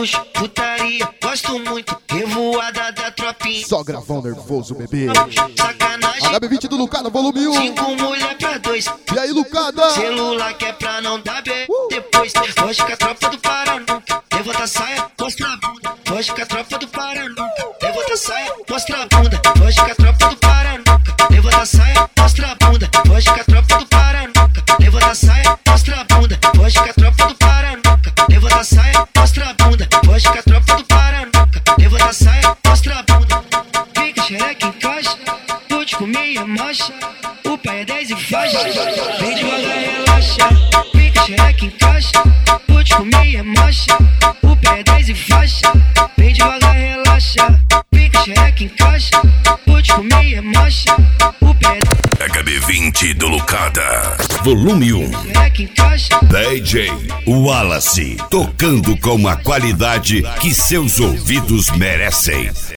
luxo, putaria, gosto muito, revoada da tropinha. Só gravão nervoso, bebê. Sacanagem. HB20 do Lucada, volume 1. 5 mulher pra 2. E aí, Lucada? Celular que é pra não dar B. Depois, foge com a tropa do Pará nunca. Levanta a saia, mostra a bunda. Foge com a tropa do Pará nunca. Levanta a saia, mostra a bunda. Foge com a tropa do Pará nunca. Levanta a saia, mostra a bunda. Foge com a tropa do Pará nunca. Levanta a saia, mostra a bunda. Foge com a tropa do Pará nunca. Levanta a saia, mostra a bunda. Foge com a tropa do Pará nunca. Levanta a saia, mostra a bunda. Fica xereca em caixa, vou te comer e marcha. O pai é 10 e faixa, vem devagar relaxa. Fica xereca em caixa, vou te comer e marcha. O pai é 10 e faixa, vem devagar relaxa. Fica xereca em caixa, vou te comer e marcha. O pai é HB20 do Lucada, volume 1. xereca em caixa. DJ Wallace, tocando com a qualidade que seus ouvidos merecem.